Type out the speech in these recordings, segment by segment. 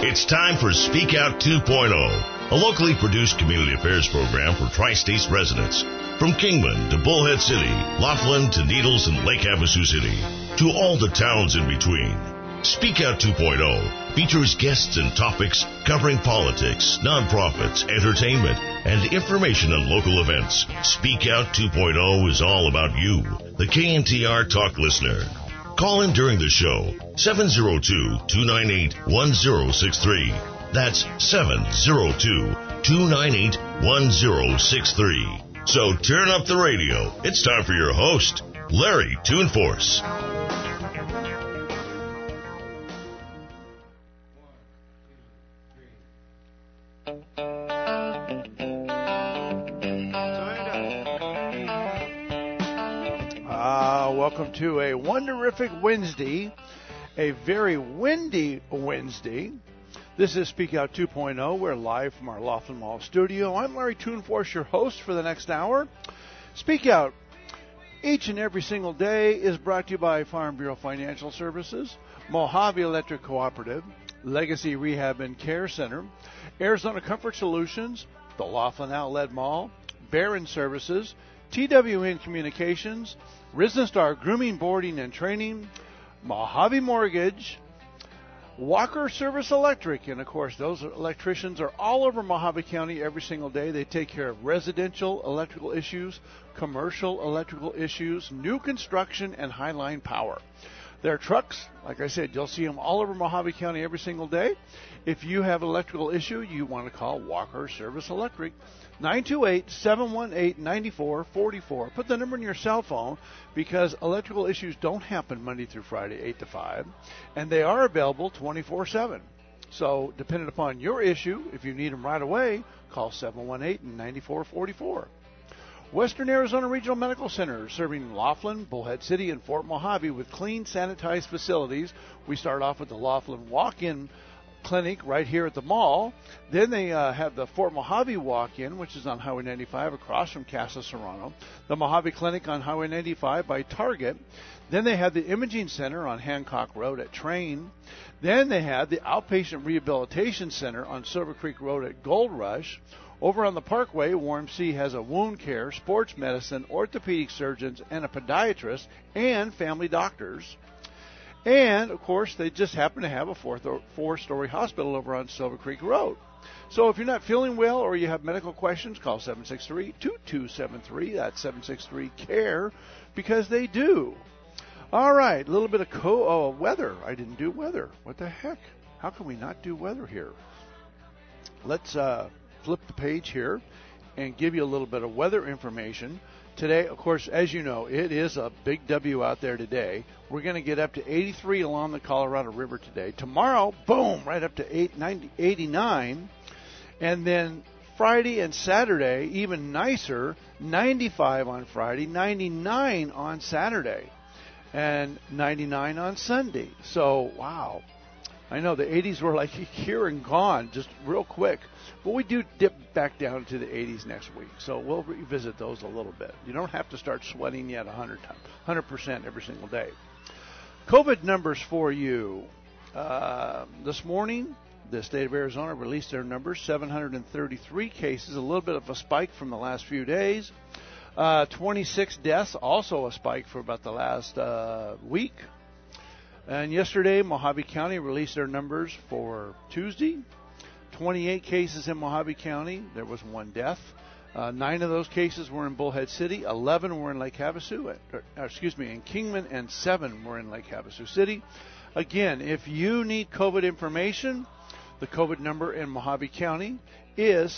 It's time for Speak Out 2.0, a locally produced community affairs program for Tri-States residents. From Kingman to Bullhead City, Laughlin to Needles and Lake Havasu City, to all the towns in between. Speak Out 2.0 features guests and topics covering politics, nonprofits, entertainment, and information on local events. Speak Out 2.0 is all about you, the KNTR Talk listener. Call in during the show, 702-298-1063. That's 702-298-1063. So turn up the radio. It's time for your host, Larry Toonforce. Welcome to a wonderific Wednesday, a very windy Wednesday. This is Speak Out 2.0. We're live from our Laughlin Mall studio. I'm Larry Toonforce, your host for the next hour. Speak Out each and every single day is brought to you by Farm Bureau Financial Services, Mojave Electric Cooperative, Legacy Rehab and Care Center, Arizona Comfort Solutions, the Laughlin Outlet Mall, Barron Services, TWN Communications, Risen Star Grooming, Boarding, and Training, Mojave Mortgage, Walker Service Electric, and of course those electricians are all over Mojave County every single day. They take care of residential electrical issues, commercial electrical issues, new construction, and highline power. Their trucks, like I said, you'll see them all over Mojave County every single day. If you have an electrical issue, you want to call Walker Service Electric, 928-718-9444. Put the number in your cell phone because electrical issues don't happen Monday through Friday, 8 to 5, and they are available 24/7. So depending upon your issue, if you need them right away, call 718-9444. Western Arizona Regional Medical Center, serving Laughlin, Bullhead City, and Fort Mojave with clean, sanitized facilities. We start off with the Laughlin Walk-In Clinic right here at the mall. Then they have the Fort Mojave Walk-In, which is on Highway 95 across from Casa Serrano. The Mojave Clinic on Highway 95 by Target. Then they have the Imaging Center on Hancock Road at Train. Then they have the Outpatient Rehabilitation Center on Silver Creek Road at Gold Rush. Over on the Parkway, Warm C has a wound care, sports medicine, orthopedic surgeons, and a podiatrist, and family doctors. And, of course, they just happen to have a four-story hospital over on Silver Creek Road. So if you're not feeling well or you have medical questions, call 763-2273. That's 763-CARE, because they do. All right, a little bit of weather. I didn't do weather. What the heck? How can we not do weather here? Let's flip the page here and give you a little bit of weather information. Today, of course, as you know, it is a big W out there today. We're going to get up to 83 along the Colorado River today. Tomorrow, boom, right up to 89. And then Friday and Saturday, even nicer, 95 on Friday, 99 on Saturday, and 99 on Sunday. So, wow. I know the 80s were like here and gone just real quick. But we do dip back down to the 80s next week. So we'll revisit those a little bit. You don't have to start sweating yet 100% every single day. COVID numbers for you. This morning, the state of Arizona released their numbers, 733 cases, a little bit of a spike from the last few days. 26 deaths, also a spike for about the last week. And yesterday, Mojave County released their numbers for Tuesday. 28 cases in Mojave County. There was one death. 9 of those cases were in Bullhead City. 11 were in Lake Havasu. In Kingman, and 7 were in Lake Havasu City. Again, if you need COVID information, the COVID number in Mojave County is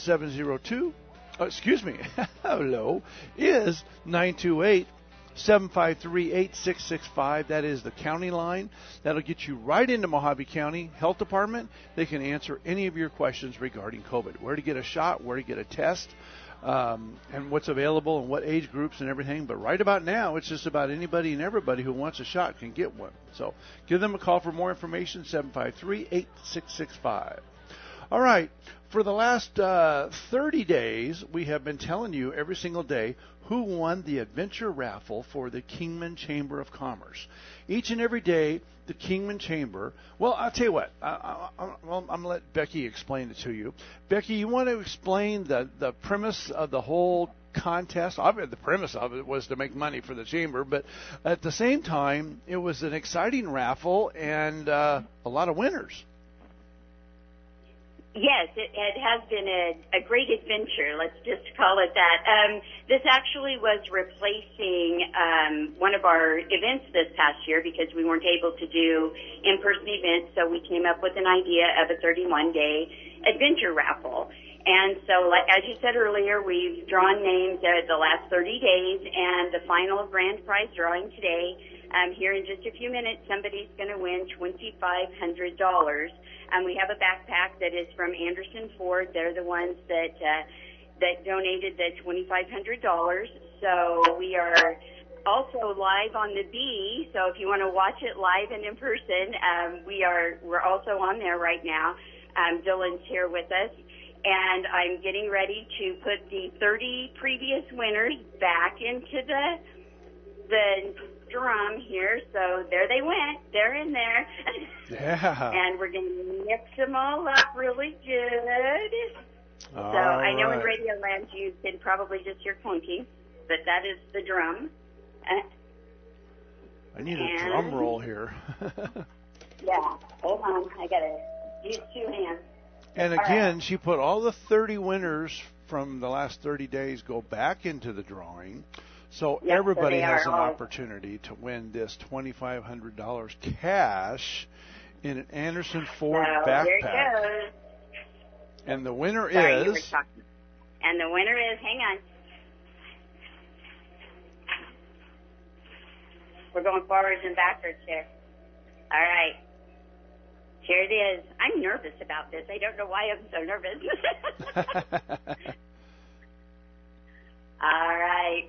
928-753-8665. That is the county line. That'll get you right into Mojave County Health Department. They can answer any of your questions regarding COVID. Where to get a shot, where to get a test, and what's available and what age groups and everything. But right about now, it's just about anybody and everybody who wants a shot can get one. So give them a call for more information, 753-8665. All right. For the last 30 days, we have been telling you every single day who won the adventure raffle for the Kingman Chamber of Commerce. Each and every day, the Kingman Chamber. Well, I'll tell you what. I'm going to let Becky explain it to you. Becky, you want to explain the premise of the whole contest? Obviously, the premise of it was to make money for the chamber, but at the same time, it was an exciting raffle and a lot of winners. Yes, it has been a great adventure, let's just call it that. This actually was replacing one of our events this past year because we weren't able to do in-person events, so we came up with an idea of a 31-day adventure raffle. And so, as you said earlier, we've drawn names the last 30 days, and the final grand prize drawing today, here in just a few minutes, somebody's going to win $2,500. We have a backpack that is from Anderson Ford. They're the ones that donated the $2,500. So we are also live on the Bee. So if you want to watch it live and in person, we're also on there right now. Dylan's here with us. And I'm getting ready to put the 30 previous winners back into the drum here. So there they went. They're in there. Yeah. And we're going to mix them all up really good. All so I know right. in Radio Land you can probably just hear clunking, but that is the drum. I need a drum roll here. Yeah. Hold on. I got to use two hands. And again, she put all the 30 winners from the last 30 days go back into the drawing. So Yep, everybody so has an opportunity to win this $2,500 cash in an Anderson Ford backpack. Here it goes. And the winner Sorry, you were is... talking. And the winner is, hang on. We're going forwards and backwards here. All right. Here it is. I'm nervous about this. I don't know why I'm so nervous. All right.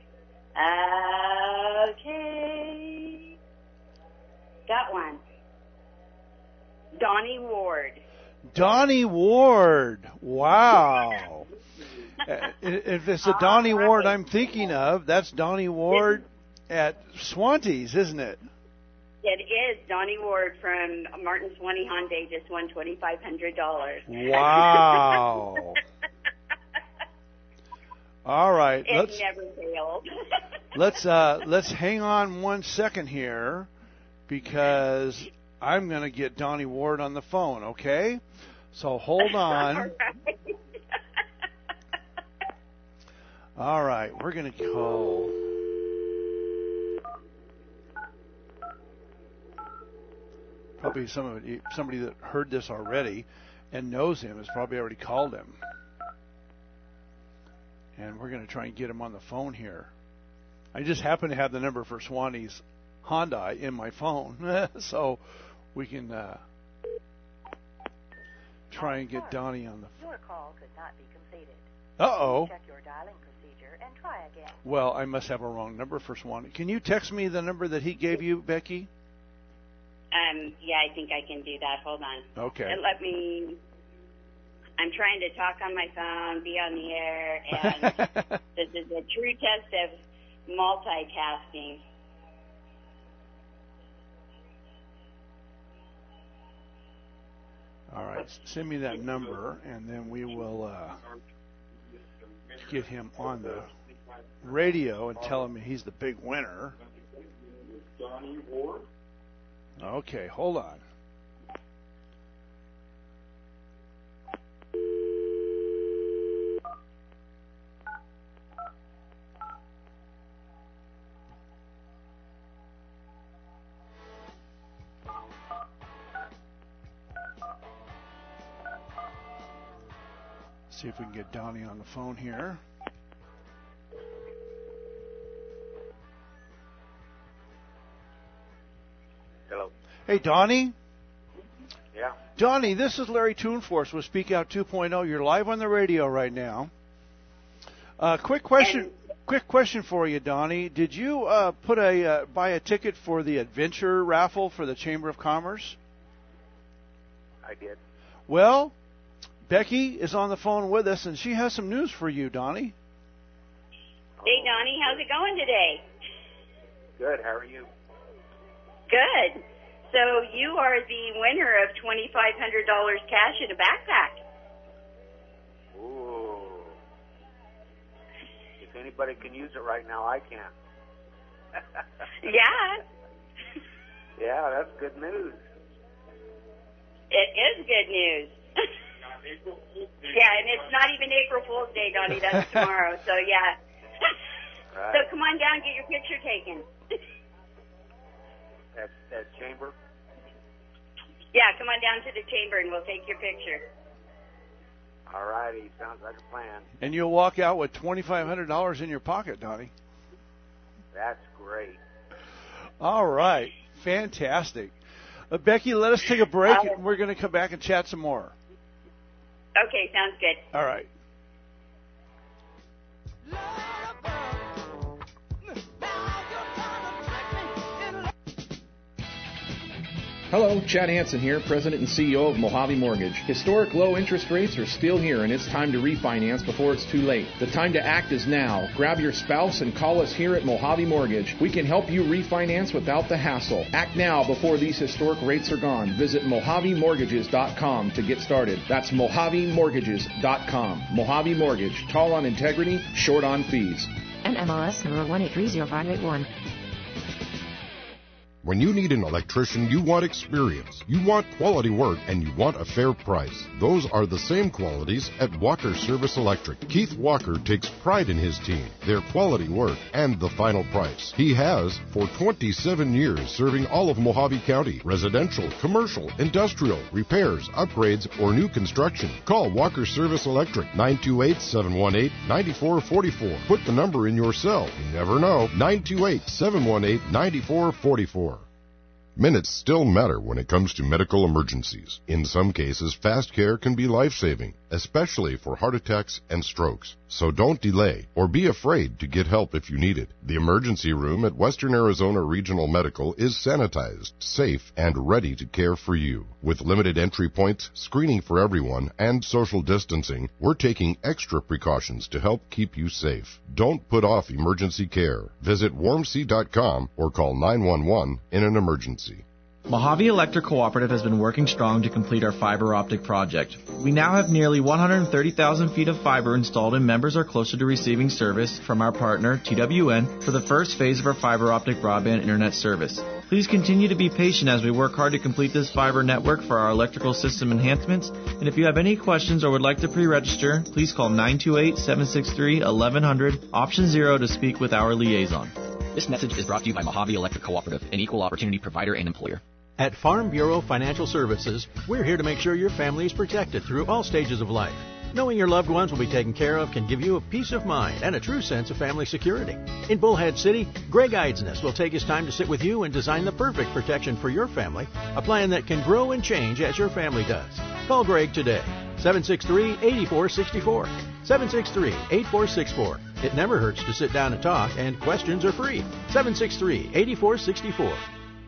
Okay. Got one. Donnie Ward. Donnie Ward. Wow. If it's a Donnie Ward I'm thinking of, that's Donnie Ward at Swantees, isn't it? It is. Donnie Ward from Martin Swanee Hyundai just won $2,500. Wow. All right. It never failed. let's hang on 1 second here because I'm going to get Donnie Ward on the phone, okay? So hold on. All right. All right, we're going to call. Probably somebody that heard this already and knows him has probably already called him. And we're going to try and get him on the phone here. I just happen to have the number for Swanee's Hyundai in my phone, so we can try and get Donnie on the phone. Your call could not be completed. Uh-oh. Check your dialing procedure and try again. Well, I must have a wrong number for Swanee. Can you text me the number that he gave you, Becky? Yeah, I think I can do that. Hold on. Okay. And I'm trying to talk on my phone, be on the air, and this is a true test of multitasking. All right, send me that number, and then we will get him on the radio and tell him he's the big winner. Okay, hold on. See if we can get Donnie on the phone here. Hello. Hey, Donnie. Yeah. Donnie, this is Larry Toonforce with Speak Out 2.0. You're live on the radio right now. Quick question for you, Donnie. Did you buy a ticket for the adventure raffle for the Chamber of Commerce? I did. Well, Becky is on the phone with us, and she has some news for you, Donnie. Hey, Donnie, how's it going today? Good. How are you? Good. So you are the winner of $2,500 cash in a backpack. Ooh. If anybody can use it right now, I can. Yeah, Yeah, that's good news. it is good news. Yeah, and it's not even April Fool's Day, Donnie. That's tomorrow. So, yeah. Right. So come on down, get your picture taken. At Chamber? Yeah, come on down to the chamber and we'll take your picture. All righty. Sounds like a plan. And you'll walk out with $2,500 in your pocket, Donnie. That's great. All right. Fantastic. Becky, let us take a break, and we're going to come back and chat some more. Okay, sounds good. All right. Hello, Chad Hansen here, President and CEO of Mojave Mortgage. Historic low interest rates are still here, and it's time to refinance before it's too late. The time to act is now. Grab your spouse and call us here at Mojave Mortgage. We can help you refinance without the hassle. Act now before these historic rates are gone. Visit MojaveMortgages.com to get started. That's MojaveMortgages.com. Mojave Mortgage. Tall on integrity, short on fees. NMLS number 1830581. When you need an electrician, you want experience, you want quality work, and you want a fair price. Those are the same qualities at Walker Service Electric. Keith Walker takes pride in his team, their quality work, and the final price. He has for 27 years serving all of Mojave County, residential, commercial, industrial, repairs, upgrades, or new construction. Call Walker Service Electric, 928-718-9444. Put the number in your cell. You never know. 928-718-9444. Minutes still matter when it comes to medical emergencies. In some cases, fast care can be life-saving, especially for heart attacks and strokes. So don't delay or be afraid to get help if you need it. The emergency room at Western Arizona Regional Medical is sanitized, safe, and ready to care for you. With limited entry points, screening for everyone, and social distancing, we're taking extra precautions to help keep you safe. Don't put off emergency care. Visit warmsea.com or call 911 in an emergency. Mojave Electric Cooperative has been working strong to complete our fiber optic project. We now have nearly 130,000 feet of fiber installed, and members are closer to receiving service from our partner, TWN, for the first phase of our fiber optic broadband internet service. Please continue to be patient as we work hard to complete this fiber network for our electrical system enhancements. And if you have any questions or would like to pre-register, please call 928-763-1100, option 0 to speak with our liaison. This message is brought to you by Mojave Electric Cooperative, an equal opportunity provider and employer. At Farm Bureau Financial Services, we're here to make sure your family is protected through all stages of life. Knowing your loved ones will be taken care of can give you a peace of mind and a true sense of family security. In Bullhead City, Greg Eidsness will take his time to sit with you and design the perfect protection for your family, a plan that can grow and change as your family does. Call Greg today, 763-8464, 763-8464. It never hurts to sit down and talk, and questions are free. 763-8464.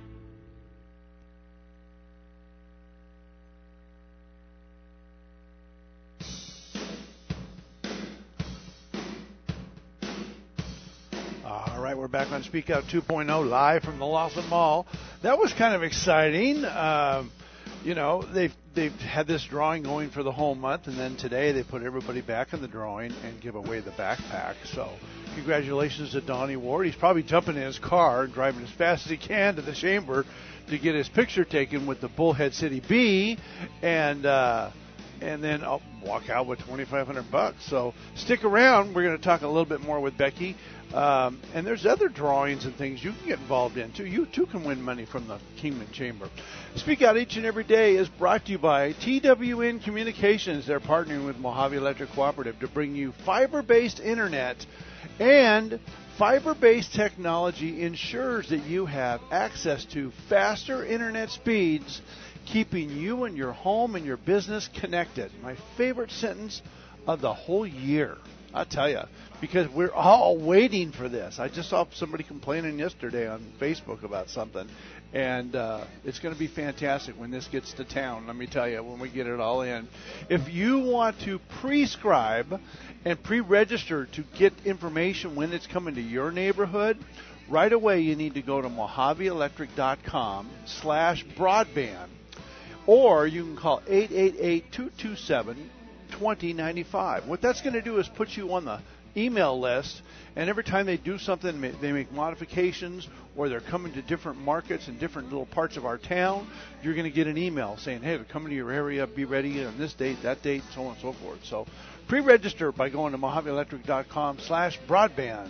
All right, we're back on Speak Out 2.0 live from the Laughlin Mall. That was kind of exciting. You know, they've had this drawing going for the whole month, and then today they put everybody back in the drawing and give away the backpack. So congratulations to Donnie Ward. He's probably jumping in his car and driving as fast as he can to the chamber to get his picture taken with the Bullhead City Bee, and then I'll walk out with $2,500. So stick around. We're going to talk a little bit more with Becky. And there's other drawings and things you can get involved in, too. You, too, can win money from the Kingman Chamber. Speak Out each and every day is brought to you by TWN Communications. They're partnering with Mojave Electric Cooperative to bring you fiber-based internet. And fiber-based technology ensures that you have access to faster internet speeds, keeping you and your home and your business connected. My favorite sentence of the whole year. I'll tell you, because we're all waiting for this. I just saw somebody complaining yesterday on Facebook about something, and it's going to be fantastic when this gets to town, let me tell you, when we get it all in. If you want to prescribe and pre-register to get information when it's coming to your neighborhood, right away you need to go to mojaveelectric.com/broadband, or you can call 888-227-2095. What that's going to do is put you on the email list, and every time they do something, they make modifications, or they're coming to different markets in different little parts of our town, you're going to get an email saying, hey, they're coming to your area, be ready on this date, that date, so on and so forth. So pre-register by going to mojaveelectric.com/broadband.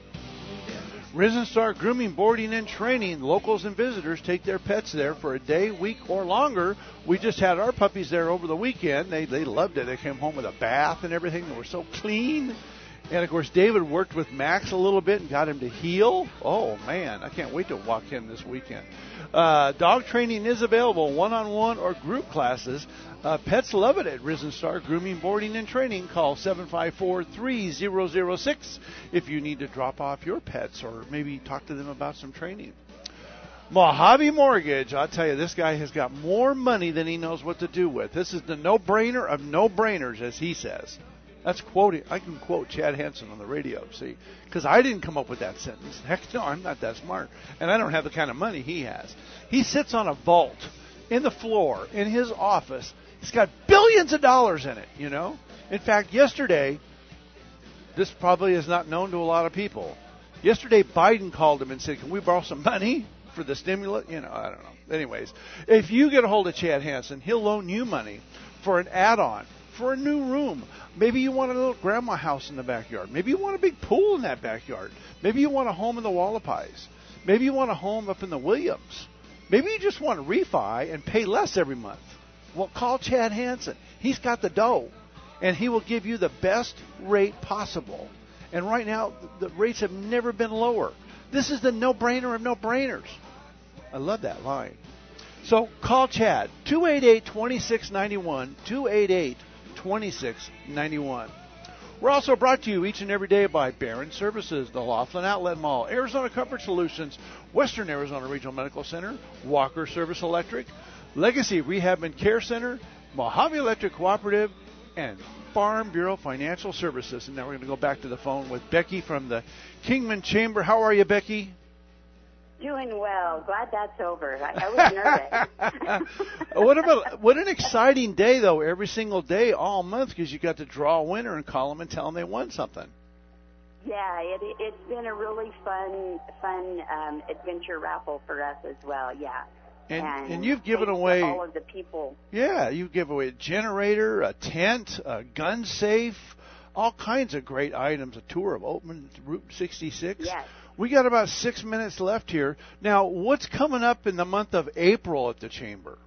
Risen Star Grooming, Boarding, and Training. Locals and visitors take their pets there for a day, week, or longer. We just had our puppies there over the weekend. They loved it. They came home with a bath and everything. They were so clean. And, of course, David worked with Max a little bit and got him to heel. Oh, man, I can't wait to walk in this weekend. Dog training is available, one-on-one or group classes. Pets love it at Risen Star Grooming, Boarding, and Training. Call 754-3006 if you need to drop off your pets or maybe talk to them about some training. Mojave Mortgage, I'll tell you, this guy has got more money than he knows what to do with. This is the no-brainer of no-brainers, as he says. That's quoting. I can quote Chad Hansen on the radio, see, because I didn't come up with that sentence. Heck no, I'm not that smart, and I don't have the kind of money he has. He sits on a vault in the floor in his office. He's got billions of dollars in it, you know. In fact, yesterday, this probably is not known to a lot of people. Yesterday, Biden called him and said, can we borrow some money for the stimulus? You know, I don't know. Anyways, if you get a hold of Chad Hansen, he'll loan you money for an add-on, for a new room. Maybe you want a little grandma house in the backyard. Maybe you want a big pool in that backyard. Maybe you want a home in the Wallapais. Maybe you want a home up in the Williams. Maybe you just want to refi and pay less every month. Well, call Chad Hansen. He's got the dough, and he will give you the best rate possible. And right now, the rates have never been lower. This is the no-brainer of no-brainers. I love that line. So call Chad, 288-2691, 288-2691. We're also brought to you each and every day by Barron Services, the Laughlin Outlet Mall, Arizona Comfort Solutions, Western Arizona Regional Medical Center, Walker Service Electric, Legacy Rehab and Care Center, Mojave Electric Cooperative, and Farm Bureau Financial Services. And now we're going to go back to the phone with Becky from the Kingman Chamber. How are you, Becky? Doing well. Glad that's over. I was nervous. What an exciting day, though, every single day, all month, because you got to draw a winner and call them and tell them they won something. Yeah, it's been a really fun adventure raffle for us as well, yeah. And you've given away all of the people. Yeah, you give away a generator, a tent, a gun safe, all kinds of great items, a tour of Oatman Route 66. Yes. We got about 6 minutes left here. Now, what's coming up in the month of April at the Chamber?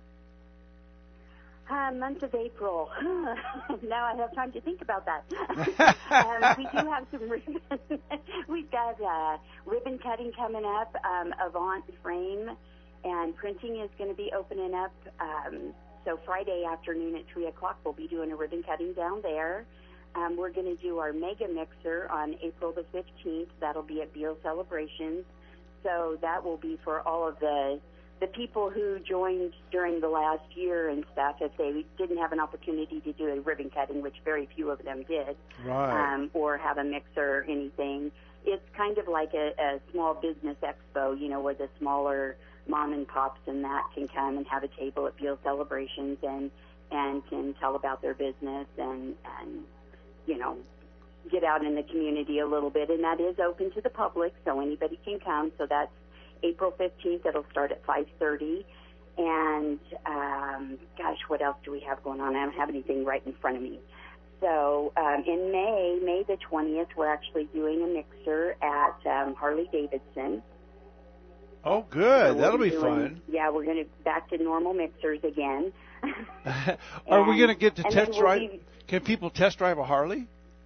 Month of April. Now I have time to think about that. We do have some ribbon. We've got ribbon cutting coming up. Avant Frame and Printing is going to be opening up. So Friday afternoon at 3 o'clock, we'll be doing a ribbon cutting down there. We're going to do our mega mixer on April the 15th. That'll be at Beal Celebrations. So that will be for all of the people who joined during the last year and stuff, if they didn't have an opportunity to do a ribbon cutting, which very few of them did, right. Or have a mixer or anything. It's kind of like a small business expo, you know, where the smaller mom and pops and that can come and have a table at Beal Celebrations and can tell about their business and you know, get out in the community a little bit, and that is open to the public, so anybody can come. So that's April 15th. It'll start at 5:30. And, gosh, what else do we have going on? I don't have anything right in front of me. So in May the 20th, we're actually doing a mixer at Harley-Davidson. Oh, good. So that'll be fun. Yeah, we're going to back to normal mixers again. Are we going to get to test drive? Can people test drive a Harley?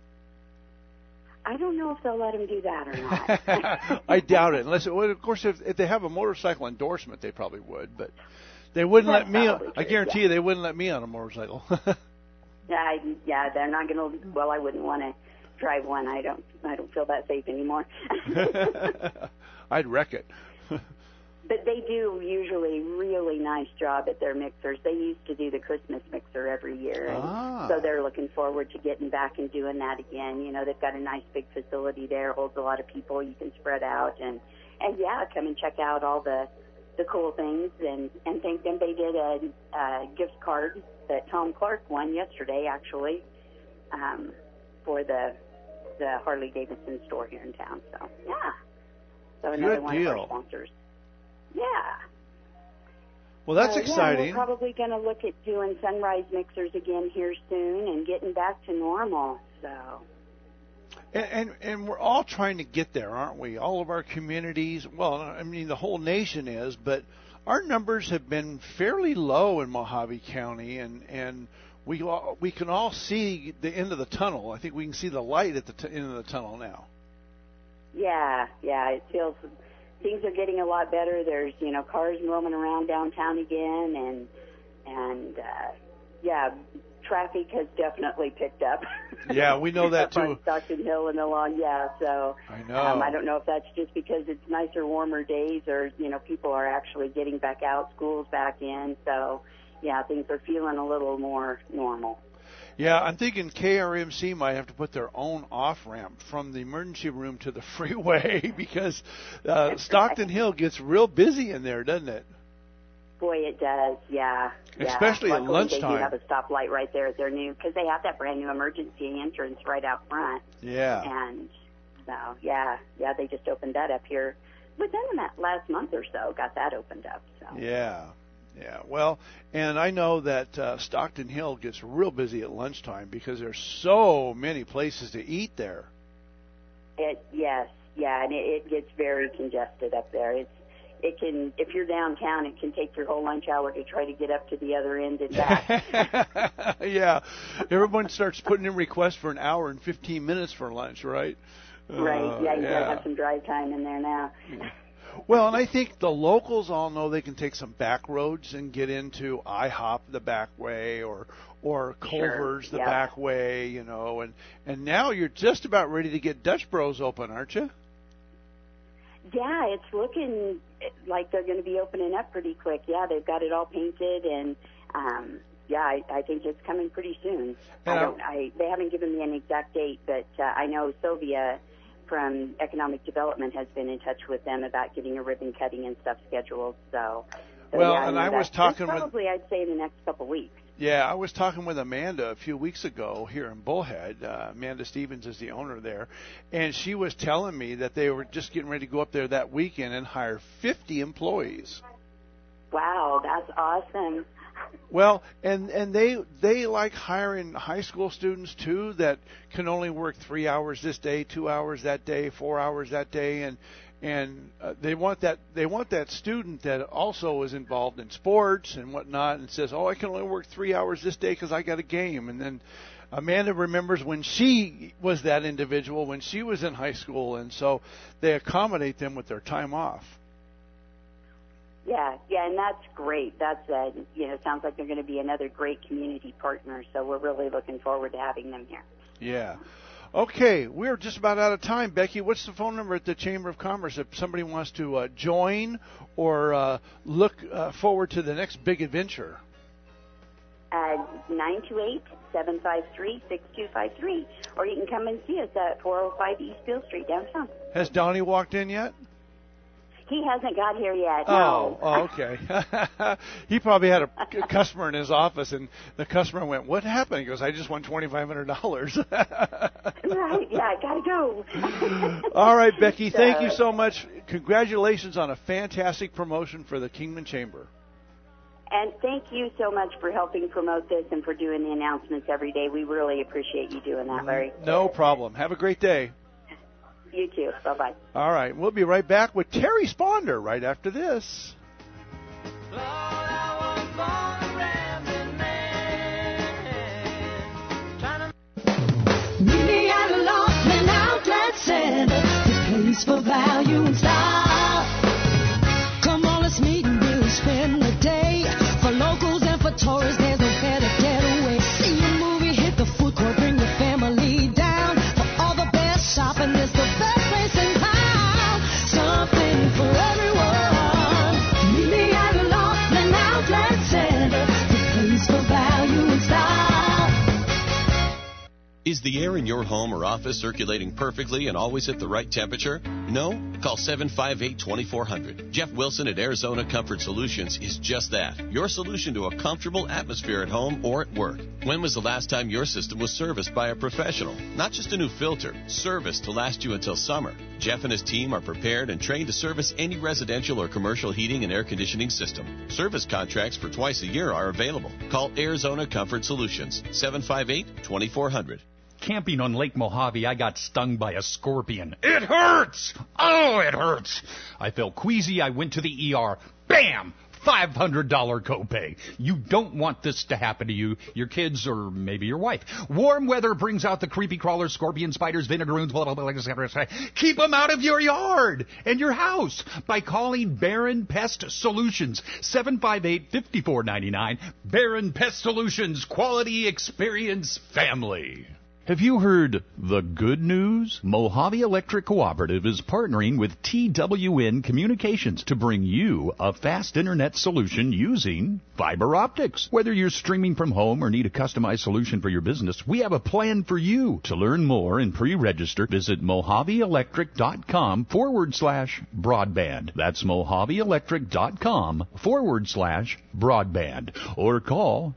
I don't know if they'll let them do that or not. I doubt it. Unless, of course, if they have a motorcycle endorsement, they probably would. But they wouldn't let me. I guarantee you, they wouldn't let me on a motorcycle. Yeah, they're not going to. Well, I wouldn't want to drive one. I don't feel that safe anymore. I'd wreck it. But they do usually really nice job at their mixers. They used to do the Christmas mixer every year, and so they're looking forward to getting back and doing that again. You know, they've got a nice big facility there, holds a lot of people. You can spread out and yeah, come and check out all the cool things and thank them. They did a gift card that Tom Clark won yesterday, actually, for the Harley Davidson store here in town. So yeah, so another one of our sponsors. Yeah. Well, that's exciting. Yeah, we're probably going to look at doing sunrise mixers again here soon and getting back to normal. So. And we're all trying to get there, aren't we? All of our communities. Well, I mean, the whole nation is, but our numbers have been fairly low in Mojave County, and we can all see the end of the tunnel. I think we can see the light at the end of the tunnel now. Yeah, it feels. Things are getting a lot better. There's, cars roaming around downtown again, and traffic has definitely picked up. Yeah, we know that too. On Stockton Hill and along, so. I know. I don't know if that's just because it's nicer, warmer days, or people are actually getting back out, school's back in, so yeah, things are feeling a little more normal. Yeah, I'm thinking KRMC might have to put their own off-ramp from the emergency room to the freeway because Stockton Hill gets real busy in there, doesn't it? Boy, it does, yeah. Especially at lunchtime. They do have a stoplight right there at their new, because they have that brand new emergency entrance right out front. Yeah. And so, yeah, they just opened that up here within that last month or so, got that opened up. So. Yeah, well, and I know that Stockton Hill gets real busy at lunchtime because there's so many places to eat there. Yes, and it gets very congested up there. It can, if you're downtown, it can take your whole lunch hour to try to get up to the other end and back. Yeah, everyone starts putting in requests for an hour and 15 minutes for lunch, right? Right, you gotta have some drive time in there now. Well, and I think the locals all know they can take some back roads and get into IHOP the back way or Culver's the back way, and now you're just about ready to get Dutch Bros open, aren't you? Yeah, it's looking like they're going to be opening up pretty quick. Yeah, they've got it all painted, and I think it's coming pretty soon. They haven't given me an exact date, but I know Sylvia from Economic Development has been in touch with them about getting a ribbon cutting and stuff scheduled. So I was talking probably I'd say in the next couple weeks. Yeah, I was talking with Amanda a few weeks ago here in Bullhead. Amanda Stevens is the owner there, and she was telling me that they were just getting ready to go up there that weekend and hire 50 employees. Wow, that's awesome. Well, and they like hiring high school students too that can only work 3 hours this day, 2 hours that day, 4 hours that day, and they want that student that also is involved in sports and whatnot and says, I can only work 3 hours this day because I got a game. And then Amanda remembers when she was that individual when she was in high school, and so they accommodate them with their time off. Yeah, and that's great. That's sounds like they're going to be another great community partner. So we're really looking forward to having them here. Yeah. Okay, we're just about out of time. Becky, what's the phone number at the Chamber of Commerce if somebody wants to join or look forward to the next big adventure? 928-753-6253, or you can come and see us at 405 East Beale Street downtown. Has Donnie walked in yet? He hasn't got here yet. No. Oh, okay. He probably had a customer in his office, and the customer went, "What happened?" He goes, "I just won $2,500." Right. Yeah, I gotta go. All right, Becky. Thank you so much. Congratulations on a fantastic promotion for the Kingman Chamber. And thank you so much for helping promote this and for doing the announcements every day. We really appreciate you doing that, Larry. No problem. Have a great day. You too. Bye-bye. All right. We'll be right back with Terry Sponder right after this. Meet me at a Laughlin Outlet Center. This place for value and style. Come on, let's meet and we'll spend the day. For locals and for tourists, there's no better getaway. See a movie, hit the food court, bring your family down. For all the Is the air in your home or office circulating perfectly and always at the right temperature? No? Call 758-2400. Jeff Wilson at Arizona Comfort Solutions is just that. Your solution to a comfortable atmosphere at home or at work. When was the last time your system was serviced by a professional? Not just a new filter, serviced to last you until summer. Jeff and his team are prepared and trained to service any residential or commercial heating and air conditioning system. Service contracts for twice a year are available. Call Arizona Comfort Solutions, 758-2400. Camping on Lake Mojave, I got stung by a scorpion. It hurts! Oh, it hurts! I felt queasy. I went to the ER. Bam! $500 copay. You don't want this to happen to you, your kids, or maybe your wife. Warm weather brings out the creepy crawlers, scorpions, spiders, vinegaroons, blah, blah, blah, etc. Keep them out of your yard and your house by calling Barron Pest Solutions, 758-5499. Barron Pest Solutions, quality experience family. Have you heard the good news? Mojave Electric Cooperative is partnering with TWN Communications to bring you a fast internet solution using fiber optics. Whether you're streaming from home or need a customized solution for your business, we have a plan for you. To learn more and pre-register, visit mojaveelectric.com/broadband. That's mojaveelectric.com/broadband. Or call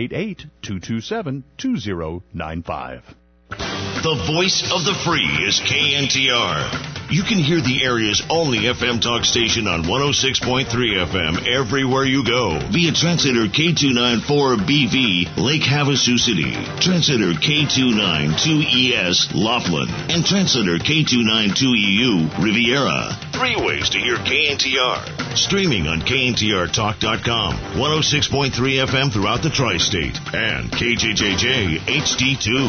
888-227-2095. The voice of the free is KNTR. You can hear the area's only FM talk station on 106.3 FM everywhere you go via translator K294BV, Lake Havasu City, translator K292ES, Laughlin, and translator K292EU, Riviera. 3 ways to hear KNTR. Streaming on KNTRTalk.com, 106.3 FM throughout the tri-state, and KJJJ HD2.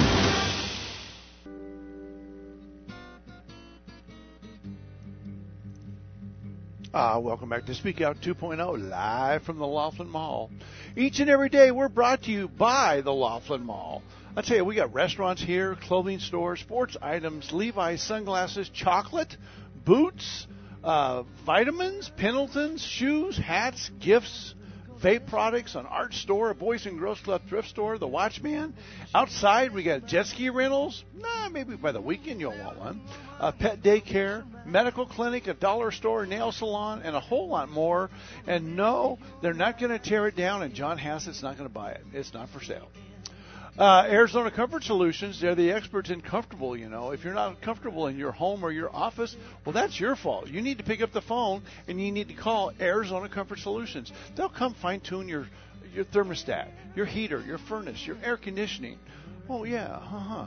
Welcome back to Speak Out 2.0, live from the Laughlin Mall. Each and every day, we're brought to you by the Laughlin Mall. I tell you, we got restaurants here, clothing stores, sports items, Levi's sunglasses, chocolate, boots, vitamins, Pendletons, shoes, hats, gifts, vape products, an art store, a Boys and Girls Club thrift store, the Watchman. Outside, we got jet ski rentals. Maybe by the weekend you'll want one. Pet daycare, medical clinic, a dollar store, nail salon, and a whole lot more. And no, they're not going to tear it down, and John Hassett's not going to buy it. It's not for sale. Arizona Comfort Solutions, they're the experts in comfortable, you know. If you're not comfortable in your home or your office, well, that's your fault. You need to pick up the phone, and you need to call Arizona Comfort Solutions. They'll come fine-tune your thermostat, your heater, your furnace, your air conditioning. Oh, yeah,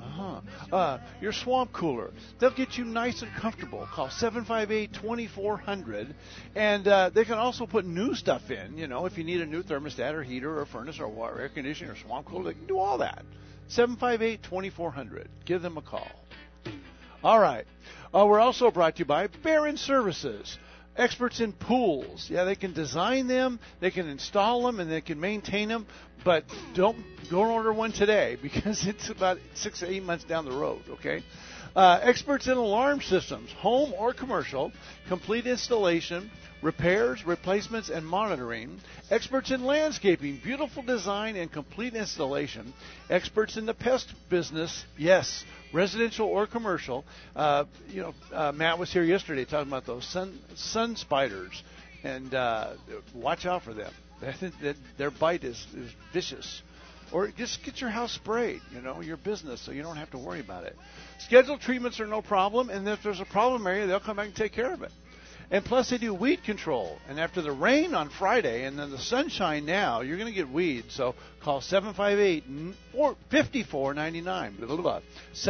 your swamp cooler. They'll get you nice and comfortable. Call 758-2400. And they can also put new stuff in, you know, if you need a new thermostat or heater or furnace or water, air conditioner or swamp cooler. They can do all that. 758-2400. Give them a call. All right. We're also brought to you by Barron Services. Experts in pools. Yeah, they can design them, they can install them, and they can maintain them, but don't order one today because it's about 6 to 8 months down the road, okay? Experts in alarm systems, home or commercial, complete installation, repairs, replacements, and monitoring. Experts in landscaping, beautiful design and complete installation. Experts in the pest business, yes, residential or commercial. Matt was here yesterday talking about those sun spiders, and watch out for them. Their bite is vicious. Or just get your house sprayed, you know, your business, so you don't have to worry about it. Scheduled treatments are no problem, and if there's a problem area, they'll come back and take care of it. And plus, they do weed control. And after the rain on Friday and then the sunshine now, you're going to get weeds. So call 758-5499.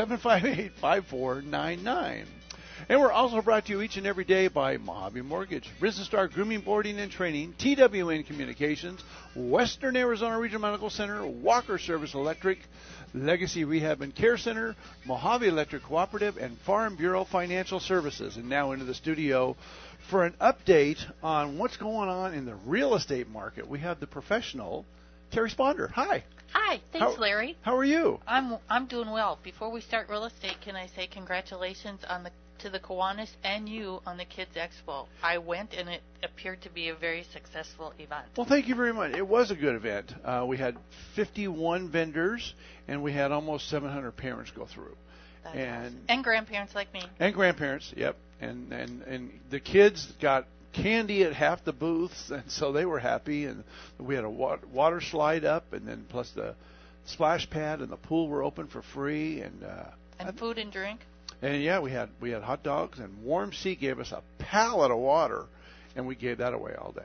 758-5499. And we're also brought to you each and every day by Mojave Mortgage, Risen Star Grooming, Boarding, and Training, TWN Communications, Western Arizona Regional Medical Center, Walker Service Electric, Legacy Rehab and Care Center, Mojave Electric Cooperative, and Farm Bureau Financial Services. And now into the studio for an update on what's going on in the real estate market. We have the professional, Terry Sponder. Hi. Hi. Thanks, Larry. How are you? I'm doing well. Before we start real estate, can I say congratulations on the to the Kiwanis and you on the Kids Expo. I went, and it appeared to be a very successful event. Well, thank you very much. It was a good event. We had 51 vendors, and we had almost 700 parents go through. That's awesome. And grandparents like me. And grandparents, yep. And the kids got candy at half the booths, and so they were happy. And we had a water slide up, and then plus the splash pad and the pool were open for free. And food and drink. And yeah, we had hot dogs, and Warm Sea gave us a pallet of water, and we gave that away all day.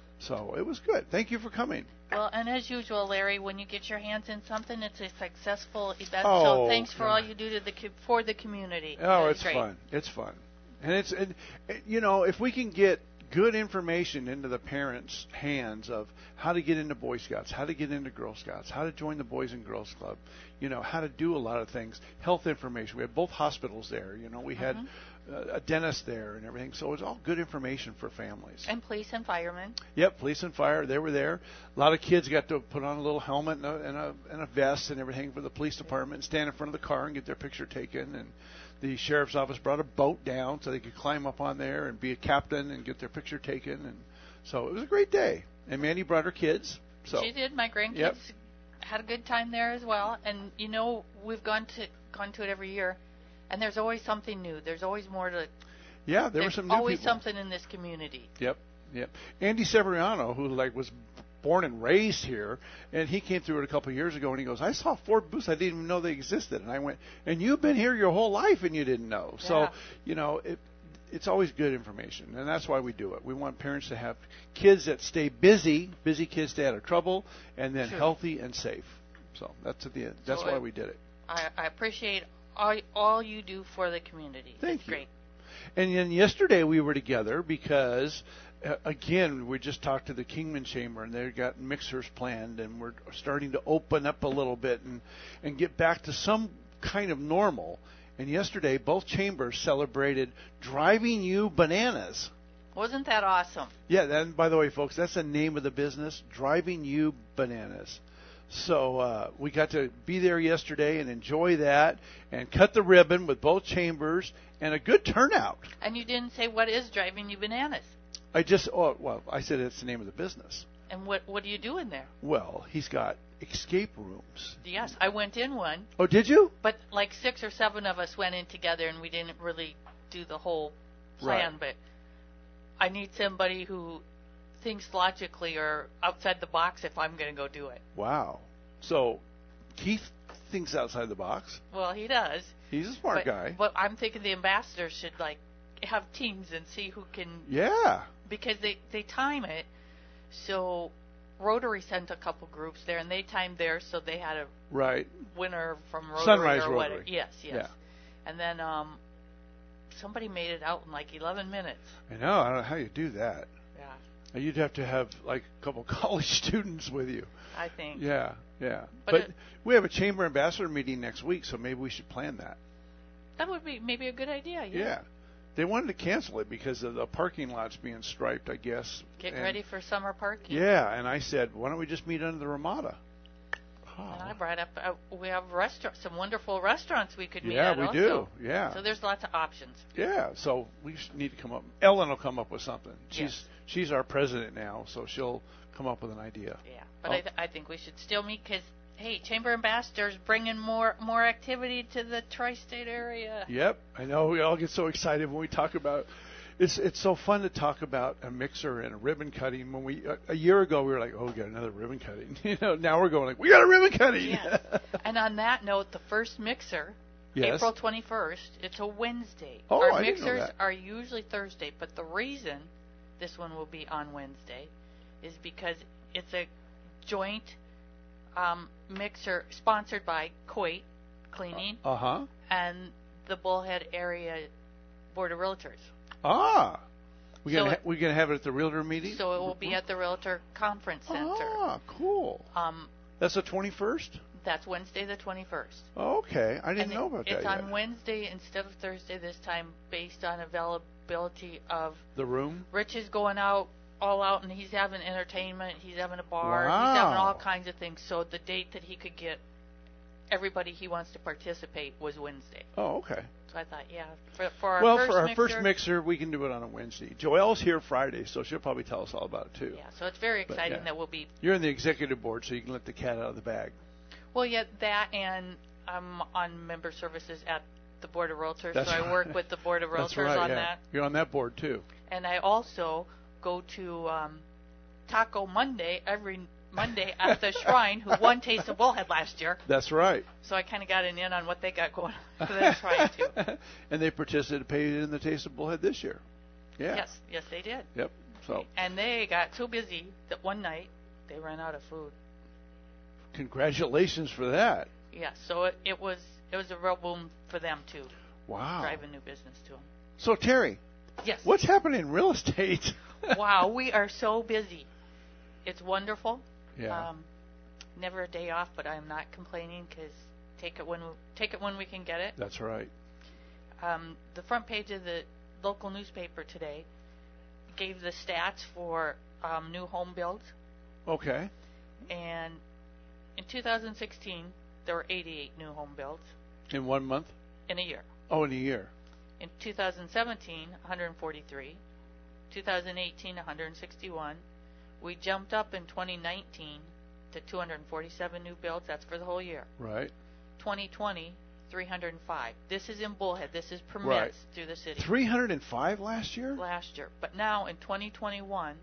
So it was good. Thank you for coming. Well, and as usual, Larry, when you get your hands in something, it's a successful event. Oh, so thanks for all you do for the community. Oh, it's great. fun. It's fun. And you know, if we can get good information into the parents' hands of how to get into Boy Scouts, how to get into Girl Scouts, how to join the Boys and Girls Club, you know, how to do a lot of things, health information. We had both hospitals there. You know, we had a dentist there and everything. So it was all good information for families. And police and firemen. Yep, police and fire, they were there. A lot of kids got to put on a little helmet and a vest and everything for the police department and stand in front of the car and get their picture taken. And the sheriff's office brought a boat down so they could climb up on there and be a captain and get their picture taken. And so it was a great day. And Mandy brought her kids. So she did. My grandkids had a good time there as well. And you know, we've gone to it every year, and there's always something new. There's always more to. Yeah, there were some new always people. Something in this community. Yep. Andy Severiano, who was born and raised here, and he came through it a couple of years ago, and he goes, I saw 4 booths, I didn't even know they existed. And I went, and you've been here your whole life and you didn't know. Yeah. So, you know, it's always good information, and that's why we do it. We want parents to have kids that stay busy kids stay out of trouble, and then healthy and safe. So that's why we did it. I appreciate all you do for the community. Thank you. Great. And then yesterday we were together because, again, we just talked to the Kingman Chamber, and they've got mixers planned, and we're starting to open up a little bit and get back to some kind of normal. And yesterday, both chambers celebrated Driving You Bananas. Wasn't that awesome? Yeah, and by the way, folks, that's the name of the business, Driving You Bananas. So we got to be there yesterday and enjoy that and cut the ribbon with both chambers and a good turnout. And you didn't say what is Driving You Bananas. I said it's the name of the business. And what do you do in there? Well, he's got escape rooms. Yes, I went in one. Oh, did you? But like 6 or 7 of us went in together, and we didn't really do the whole plan. Right. But I need somebody who thinks logically or outside the box if I'm going to go do it. Wow. So Keith thinks outside the box. Well, he does. He's a smart guy. But I'm thinking the ambassadors should have teams and see who can. Yeah. Because they time it. So Rotary sent a couple groups there, and they timed theirs, so they had a winner from Rotary Sunrise or Rotary. whatever. Yes. Yeah. And then somebody made it out in like 11 minutes. I don't know how you do that. Yeah. You'd have to have like a couple college students with you. I think. Yeah. But we have a chamber ambassador meeting next week, so maybe we should plan that. That would be maybe a good idea. Yeah. They wanted to cancel it because of the parking lots being striped, I guess. Getting ready for summer parking. Yeah, and I said, why don't we just meet under the Ramada? And I brought up, we have some wonderful restaurants we could meet Yeah, at we also. do. Yeah. So there's lots of options. Yeah, so we just need to come up. Ellen will come up with something. She's our president now, so she'll come up with an idea. Yeah, but I think we should still meet because, hey, Chamber Ambassadors bringing more activity to the tri-state area. Yep, I know. We all get so excited when we talk about. It's so fun to talk about a mixer and a ribbon cutting. When a year ago we were like, oh, we got another ribbon cutting. Now we're going like, we got a ribbon cutting. Yes. And on that note, the first mixer, April 21st, it's a Wednesday. Oh, Our I didn't know mixers that. are usually Thursday, but the reason this one will be on Wednesday is because it's a joint mixer sponsored by Coit Cleaning and the Bullhead Area Board of Realtors. We're gonna have it at the Realtor meeting. So it will be at the Realtor Conference Center. Cool. That's the 21st. That's Wednesday the 21st. Okay, I didn't know about that. It's on Wednesday instead of Thursday this time, based on availability of the room. Rich is going all out, and he's having entertainment. He's having a bar. Wow. He's having all kinds of things. So the date that he could get everybody he wants to participate was Wednesday. Oh, okay. So I thought, for our first mixer, we can do it on a Wednesday. Joelle's here Friday, so she'll probably tell us all about it too. Yeah, so it's very exciting that we'll be. You're in the executive board, so you can let the cat out of the bag. Well, yeah, that, and I'm on member services at the Board of Realtors, That's so right. I work with the Board of Realtors That's right, on yeah. that. You're on that board too. And I also go to Taco Monday every Monday at the Shrine, who won Taste of Bullhead last year. That's right. So I kind of got an in on what they got going on for the Shrine too. And they participated in the Taste of Bullhead this year. Yeah. Yes, they did. Yep. So. And they got so busy that one night they ran out of food. Congratulations for that. Yeah. So it was a real boom for them too. Wow. Driving new business to them. So Terry. Yes. What's happening in real estate? Wow, we are so busy. It's wonderful. Yeah. Never a day off, but I'm not complaining because take it when we can get it. That's right. The front page of the local newspaper today gave the stats for new home builds. Okay. And in 2016, there were 88 new home builds. In 1 month? In a year. Oh, in a year. In 2017, 143. 2018, 161. We jumped up in 2019 to 247 new builds. That's for the whole year. Right. 2020, 305. This is in Bullhead. This is permits through the city. 305 last year? Last year. But now in 2021,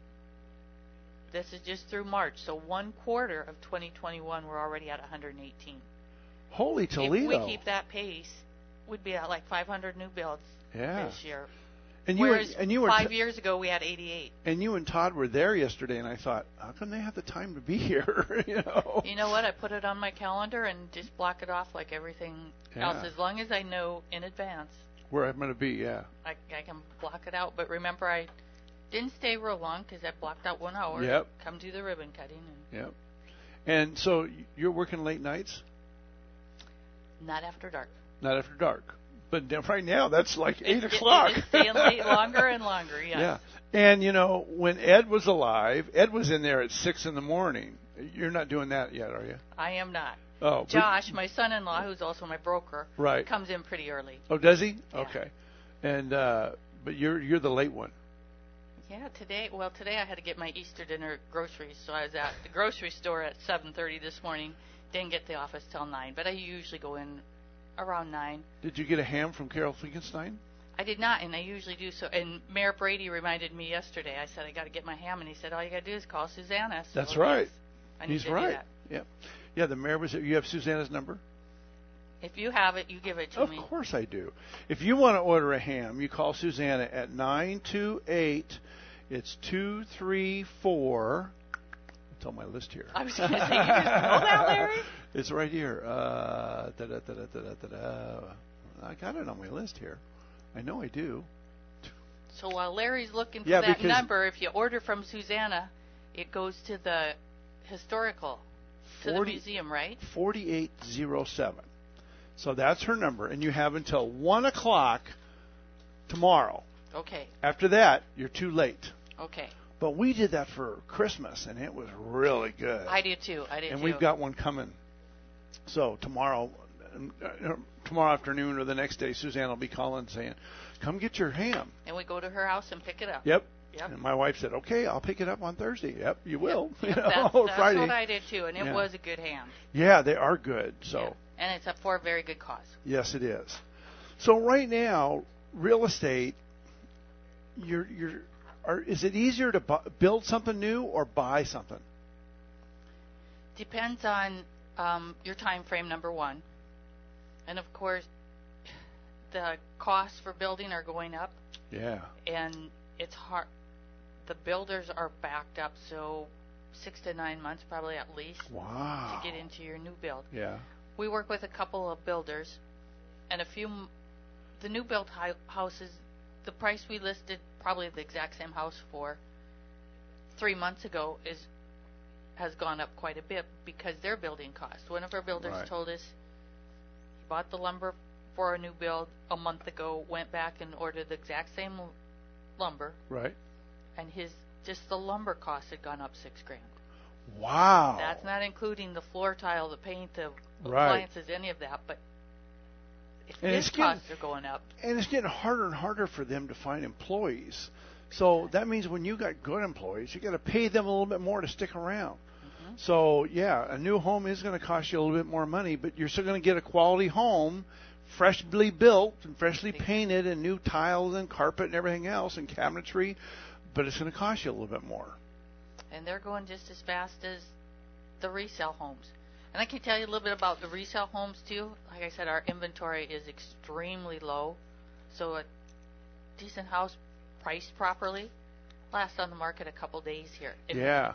this is just through March. So 1 quarter of 2021, we're already at 118. Holy Toledo. If we keep that pace, we'd be at like 500 new builds this year. And Whereas you were 5 years ago, we had 88. And you and Todd were there yesterday, and I thought, how come they have the time to be here? You know what? I put it on my calendar and just block it off like everything else. As long as I know in advance where I'm going to be, I can block it out. But remember, I didn't stay real long because I blocked out 1 hour. Yep. Come do the ribbon cutting. Yep. And so you're working late nights? Not after dark. Not after dark. But right now, that's like 8 o'clock. It's staying late longer and longer, yes. Yeah. And, when Ed was alive, Ed was in there at 6 in the morning. You're not doing that yet, are you? I am not. Oh. Josh, my son-in-law, who's also my broker, comes in pretty early. Oh, does he? Yeah. Okay. And but you're the late one. Yeah, today I had to get my Easter dinner groceries, so I was at the grocery store at 7:30 this morning. Didn't get to the office till 9, but I usually go in around 9. Did you get a ham from Carol Finkenstein? I did not, and I usually do so. And Mayor Brady reminded me yesterday. I said I got to get my ham, and he said all you got to do is call Susanna. So that's right. I need He's to right. do that. Yeah, yeah. The mayor was. You have Susanna's number? If you have it, you give it to me. Of course I do. If you want to order a ham, you call Susanna at 928. It's 234. It's on my list here. I was going to say, you just know that, Larry? It's right here. I got it on my list here. I know I do. So while Larry's looking for that number, if you order from Susanna, it goes to the historical, to the museum, right? 4807. So that's her number, and you have until 1 o'clock tomorrow. Okay. After that, you're too late. Okay. But we did that for Christmas, and it was really good. I did too. And we've got one coming. So tomorrow afternoon or the next day, Suzanne will be calling saying, come get your ham. And we go to her house and pick it up. Yep. And my wife said, okay, I'll pick it up on Thursday. Yep, you will. Yep, that's Friday. what I did too, and it was a good ham. Yeah, they are good. So. Yeah. And it's for a very good cause. Yes, it is. So right now, real estate, is it easier to build something new or buy something? Depends on your time frame, number one. And of course, the costs for building are going up. Yeah. And it's hard. The builders are backed up, so 6 to 9 months probably at least to get into your new build. Yeah. We work with a couple of builders, and the new built houses, the price we listed, probably the exact same house for 3 months ago, has gone up quite a bit because their building cost. One of our builders told us he bought the lumber for a new build a month ago, went back and ordered the exact same lumber. Right. And just the lumber cost had gone up $6,000. Wow. That's not including the floor tile, the paint, the Right. appliances, any of that. But And his it's getting- costs are going up. And it's getting harder and harder for them to find employees. So that means when you got good employees, you got to pay them a little bit more to stick around. So, yeah, a new home is going to cost you a little bit more money, but you're still going to get a quality home, freshly built and freshly painted and new tiles and carpet and everything else and cabinetry, but it's going to cost you a little bit more. And they're going just as fast as the resale homes. And I can tell you a little bit about the resale homes, too. Like I said, our inventory is extremely low. So a decent house priced properly lasts on the market a couple days here. Yeah.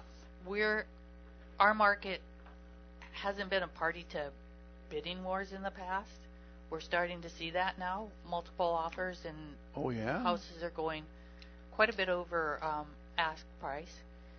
Our market hasn't been a party to bidding wars in the past. We're starting to see that now. Multiple offers and Oh, yeah? houses are going quite a bit over ask price.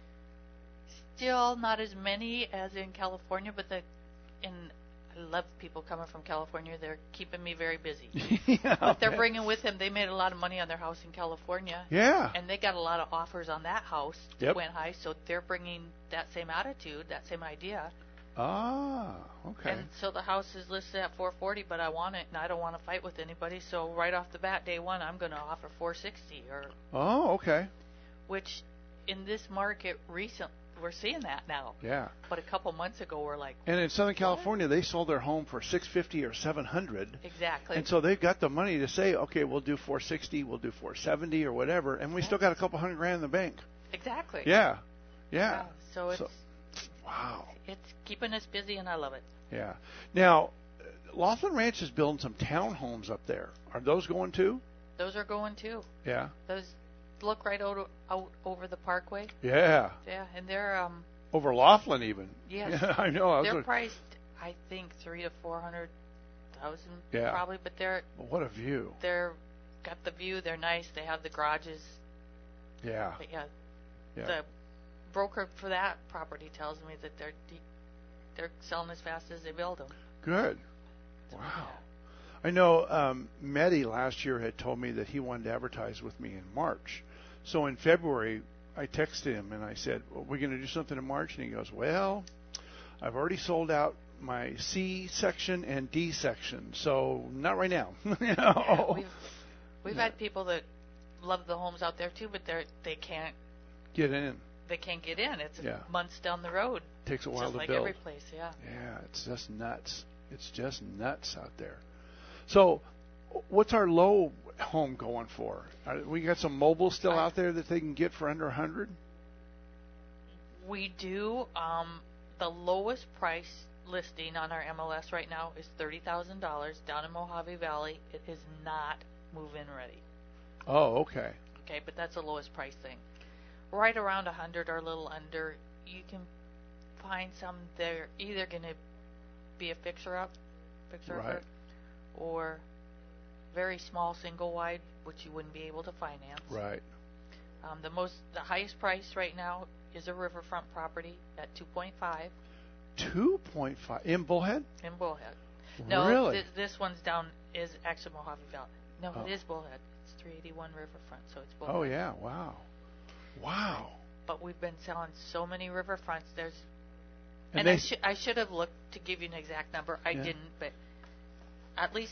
Still not as many as in California, but I love people coming from California. They're keeping me very busy. Yeah, but they're bringing with them. They made a lot of money on their house in California. Yeah. And they got a lot of offers on that house. Yep. Went high, so they're bringing that same attitude, that same idea. Ah, okay. And so the house is listed at $440, but I want it, and I don't want to fight with anybody. So right off the bat, day one, I'm going to offer $460, Oh, okay. which in this market recent, we're seeing that now. Yeah. But a couple months ago, we're like, And in Southern California, they sold their home for $650 or $700. exactly. And so they've got the money to say, okay, we'll do $460, we'll do $470 or whatever, and we still got a couple $100,000 in the bank. Exactly. Yeah. Yeah. So it's wow. It's keeping us busy, and I love it. Yeah. Now, Laughlin Ranch is building some townhomes up there. Are those going too? Those are going too. Yeah. Those look right out over the parkway. Yeah. Yeah, and they're Over Laughlin even. yes. Yeah, I know. They're priced, I think, $300,000 to $400,000 Yeah. probably, but they're Well, what a view. they're got the view. They're nice. They have the garages. Yeah. But yeah, Yeah. the broker for that property tells me that they're selling as fast as they build them. Good. Wow. I know Mehdi last year had told me that he wanted to advertise with me in March. So in February, I texted him and I said, well, we're going to do something in March? And he goes, well, I've already sold out my C section and D section, so not right now. You know? Yeah, we've had people that love the homes out there too, but they can't Get in. They can't get in. It's Yeah. months down the road. Takes a while just to like build. every place, yeah. Yeah, it's just nuts. It's just nuts out there. So, what's our low home going for? We got some mobiles still out there that they can get for under 100. We do. The lowest price listing on our MLS right now is $30,000 down in Mojave Valley. It is not move-in ready. Oh, okay. Okay, but that's the lowest price thing. Right around 100 or a little under, you can find some. They're either going to be a fixer-upper, Right. or very small single-wide, which you wouldn't be able to finance. Right. The highest price right now is a riverfront property at 2.5 2.5 in Bullhead. in Bullhead. No, Really? this one's down is actually Mojave Valley. No, Oh. it is Bullhead. It's 381 Riverfront, so it's Bullhead. Oh yeah! Wow. Wow. But we've been selling so many riverfronts. And I should have looked to give you an exact number. I Yeah. didn't, but at least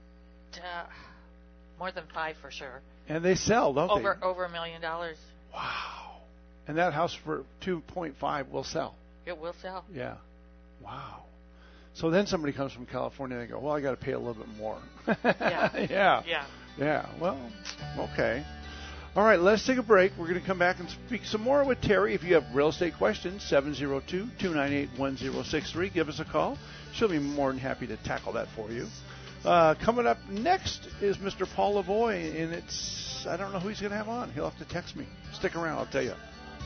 more than 5 for sure. And they sell, don't Over they? $1 million. Wow. And that house for 2.5 will sell. It will sell. Yeah. Wow. So then somebody comes from California and they go, well, I got to pay a little bit more. Yeah. Yeah. Yeah. Yeah. Well, okay. All right, let's take a break. We're going to come back and speak some more with Terry. If you have real estate questions, 702-298-1063. Give us a call. She'll be more than happy to tackle that for you. Coming up next is Mr. Paul Lavoie, and I don't know who he's going to have on. He'll have to text me. Stick around, I'll tell you.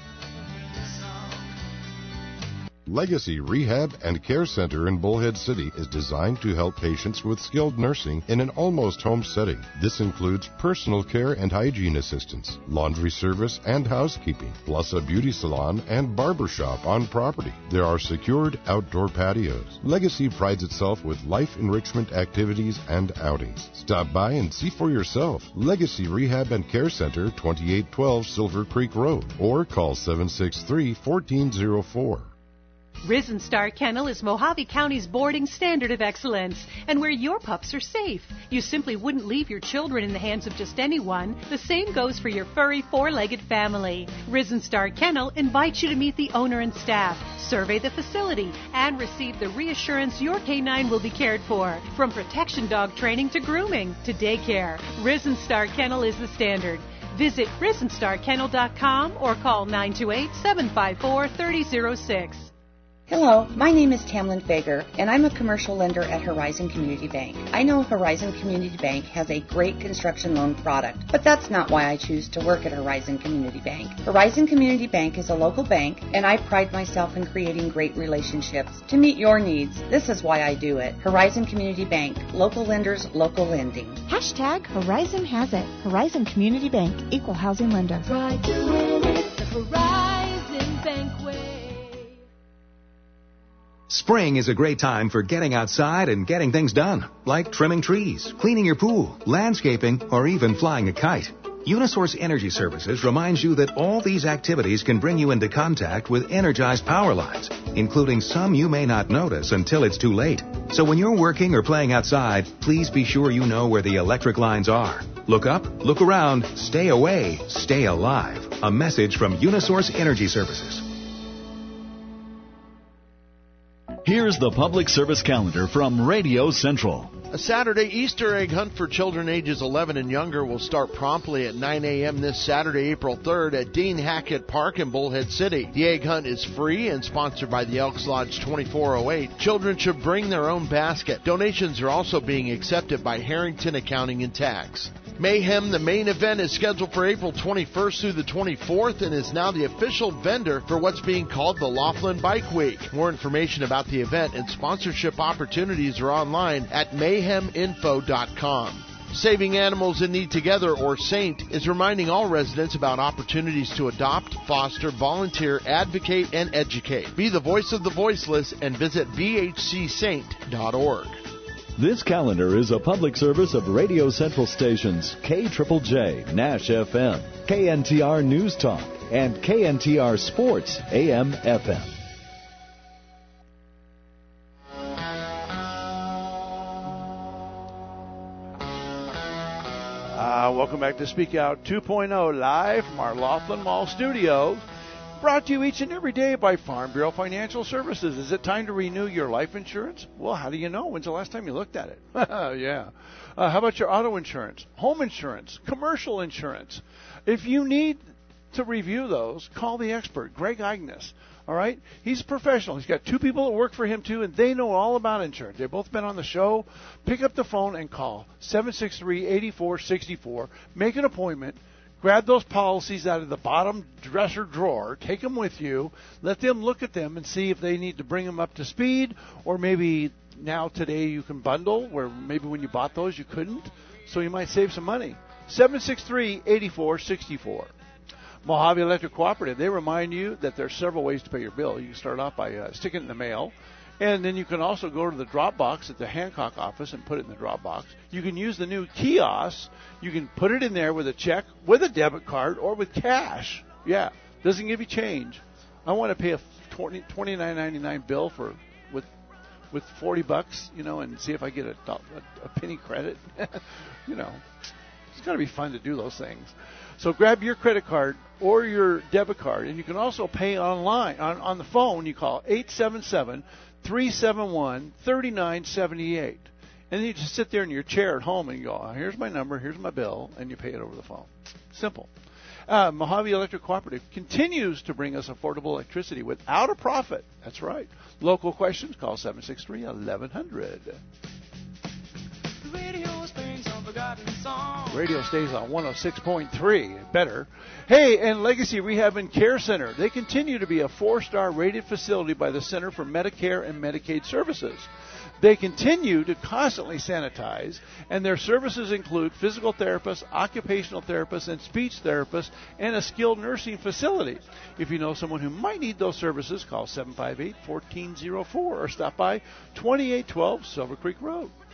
Legacy Rehab and Care Center in Bullhead City is designed to help patients with skilled nursing in an almost home setting. This includes personal care and hygiene assistance, laundry service and housekeeping, plus a beauty salon and barber shop on property. There are secured outdoor patios. Legacy prides itself with life enrichment activities and outings. Stop by and see for yourself. Legacy Rehab and Care Center, 2812 Silver Creek Road, or call 763-1404. Risen Star Kennel is Mojave County's boarding standard of excellence, and where your pups are safe. You simply wouldn't leave your children in the hands of just anyone. The same goes for your furry four-legged family. Risen Star Kennel invites you to meet the owner and staff, survey the facility, and receive the reassurance your canine will be cared for. From protection dog training to grooming to daycare, Risen Star Kennel is the standard. Visit RisenStarKennel.com or call 928-754-3006. Hello, my name is Tamlin Fager, and I'm a commercial lender at Horizon Community Bank. I know Horizon Community Bank has a great construction loan product, but that's not why I choose to work at Horizon Community Bank. Horizon Community Bank is a local bank, and I pride myself in creating great relationships to meet your needs. This is why I do it. Horizon Community Bank, local lenders, local lending. Hashtag Horizon has it. Horizon Community Bank, equal housing lender. Try to win it the Horizon Bank way. Spring is a great time for getting outside and getting things done, like trimming trees, cleaning your pool, landscaping, or even flying a kite. Unisource Energy Services reminds you that all these activities can bring you into contact with energized power lines, including some you may not notice until it's too late. So when you're working or playing outside, please be sure you know where the electric lines are. Look up, look around, stay away, stay alive. A message from Unisource Energy Services. Here's the public service calendar from Radio Central. A Saturday Easter egg hunt for children ages 11 and younger will start promptly at 9 a.m. this Saturday, April 3rd at Dean Hackett Park in Bullhead City. The egg hunt is free and sponsored by the Elks Lodge 2408. Children should bring their own basket. Donations are also being accepted by Harrington Accounting and Tax. Mayhem, the main event, is scheduled for April 21st through the 24th and is now the official vendor for what's being called the Laughlin Bike Week. More information about the event and sponsorship opportunities are online at mayheminfo.com. Saving Animals in Need Together, or SAINT, is reminding all residents about opportunities to adopt, foster, volunteer, advocate, and educate. Be the voice of the voiceless and visit vhcsaint.org. This calendar is a public service of Radio Central stations KJJJ, Nash FM, KNTR News Talk, and KNTR Sports AM FM. Welcome back to Speak Out 2.0, live from our Laughlin Mall studios. Brought to you each and every day by Farm Bureau Financial Services. Is it time to renew your life insurance? Well, how do you know? When's the last time you looked at it? Yeah. How about your auto insurance, home insurance, commercial insurance? If you need to review those, call the expert, Greg Agnes. All right? He's a professional. He's got two people that work for him, too, and they know all about insurance. They've both been on the show. Pick up the phone and call 763-8464. Make an appointment. Grab those policies out of the bottom dresser drawer. Take them with you. Let them look at them and see if they need to bring them up to speed, or maybe now today you can bundle, where maybe when you bought those you couldn't, so you might save some money. 763-8464. Mojave Electric Cooperative, they remind you that there are several ways to pay your bill. You can start off by sticking it in the mail, and then you can also go to the drop box at the Hancock office and put it in the drop box. You can use the new kiosk. You can put it in there with a check, with a debit card, or with cash. Yeah, doesn't give you change. I want to pay a $29.99 bill with $40, you know, and see if I get a penny credit. You know, it's got to be fun to do those things. So grab your credit card or your debit card, and you can also pay online on the phone. You call 877-371-3978. And then you just sit there in your chair at home and you go, oh, here's my number, here's my bill, and you pay it over the phone. Simple. Mojave Electric Cooperative continues to bring us affordable electricity without a profit. That's right. Local questions, call 763-1100. Radio stays on 106.3. Better. Hey, and Legacy Rehab and Care Center. They continue to be a 4-star rated facility by the Center for Medicare and Medicaid Services. They continue to constantly sanitize, and their services include physical therapists, occupational therapists, and speech therapists, and a skilled nursing facility. If you know someone who might need those services, call 758-1404 or stop by 2812 Silver Creek Road.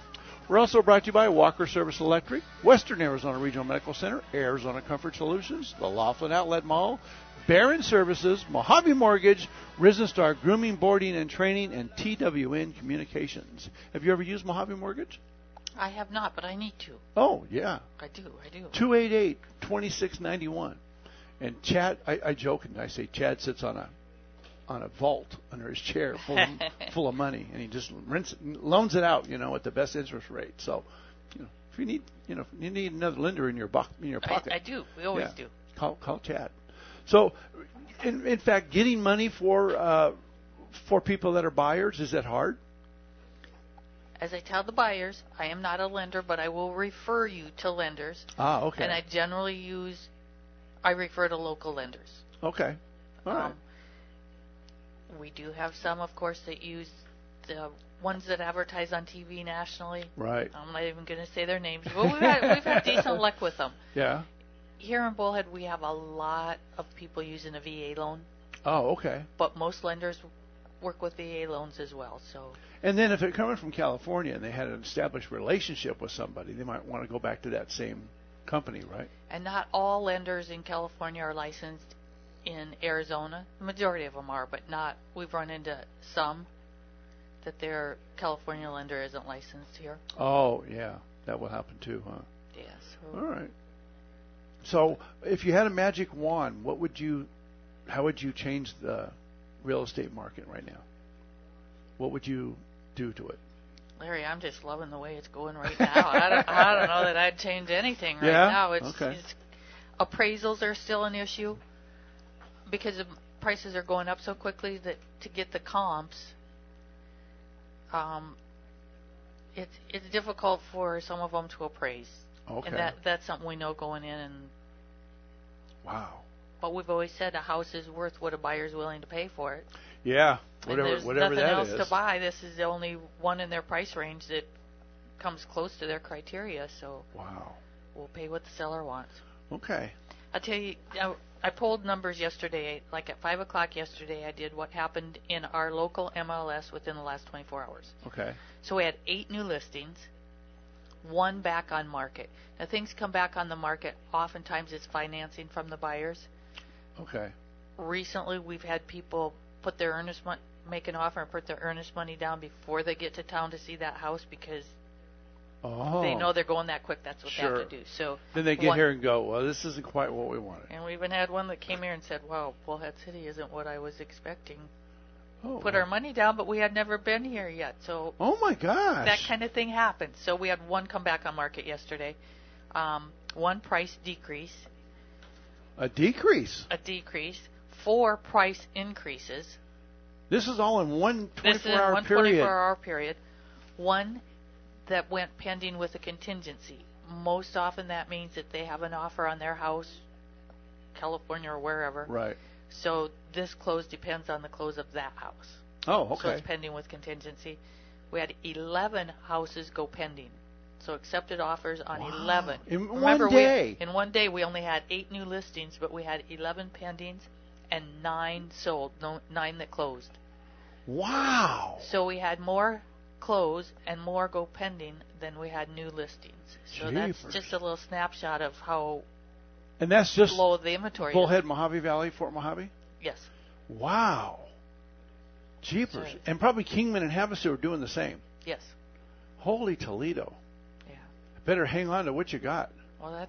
We're also brought to you by Walker Service Electric, Western Arizona Regional Medical Center, Arizona Comfort Solutions, the Laughlin Outlet Mall, Barron Services, Mojave Mortgage, Risen Star Grooming, Boarding, and Training, and TWN Communications. Have you ever used Mojave Mortgage? I have not, but I need to. Oh, yeah. I do. 288-2691. And Chad, I joke and I say Chad sits on a vault under his chair full of money, and he just loans it out, at the best interest rate. So, if you need, you need another lender in your pocket. I do. We always do. Call Chad. So, in fact, getting money for people that are buyers, is that hard? As I tell the buyers, I am not a lender, but I will refer you to lenders. Ah, okay. And I generally I refer to local lenders. Okay. All right. We do have some, of course, that use the ones that advertise on TV nationally. Right. I'm not even going to say their names, but we've had decent luck with them. Yeah. Here in Bullhead, we have a lot of people using a VA loan. Oh, okay. But most lenders work with VA loans as well. So. And then if they're coming from California and they had an established relationship with somebody, they might want to go back to that same company, right? And not all lenders in California are licensed in Arizona. The majority of them are, but not. We've run into some that their California lender isn't licensed here. Oh, yeah. That will happen too, huh? Yes. All right. So, if you had a magic wand, how would you change the real estate market right now? What would you do to it? Larry, I'm just loving the way it's going right now. I don't know that I'd change anything right now. Appraisals are still an issue because the prices are going up so quickly that to get the comps, it's difficult for some of them to appraise. Okay. And that's something we know going in. And wow. But we've always said a house is worth what a buyer's willing to pay for it. Yeah, whatever that is. There's nothing else to buy. This is the only one in their price range that comes close to their criteria. So wow, we'll pay what the seller wants. Okay. I'll tell you, I pulled numbers yesterday. Like at 5 o'clock yesterday, I did what happened in our local MLS within the last 24 hours. Okay. So we had 8 new listings, 1 back on market. Now things come back on the market. Oftentimes it's financing from the buyers. Okay. Recently, we've had people put their make an offer and put their earnest money down before they get to town to see that house because they know they're going that quick. That's what they have to do. So then they get here and go, well, this isn't quite what we wanted. And we even had one that came here and said, wow, Bullhead City isn't what I was expecting. Put our money down, but we had never been here yet. So oh my gosh, that kind of thing happens. So we had 1 come back on market yesterday, 1 price decrease. A decrease? A decrease. 4 price increases. This is all in one 24-hour period? This is in one 24-hour period. 1 that went pending with a contingency. Most often that means that they have an offer on their house, California or wherever. Right. So this close depends on the close of that house. Oh, okay. So it's pending with contingency. We had 11 houses go pending. So accepted offers on 11. Remember, one day? In one day we only had 8 new listings, but we had 11 pendings and 9 sold, 9 that closed. Wow. So we had more close and more go pending than we had new listings. So that's just a little snapshot of how and that's just low the inventory Bullhead, is. Mojave Valley, Fort Mojave? Yes. Wow. Jeepers. Right. And probably Kingman and Havasu are doing the same. Yes. Holy Toledo. Yeah. Better hang on to what you got. Well, that's...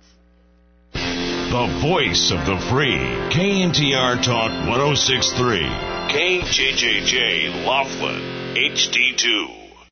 The voice of the free. KNTR Talk 106.3. KJJJ Laughlin HD2.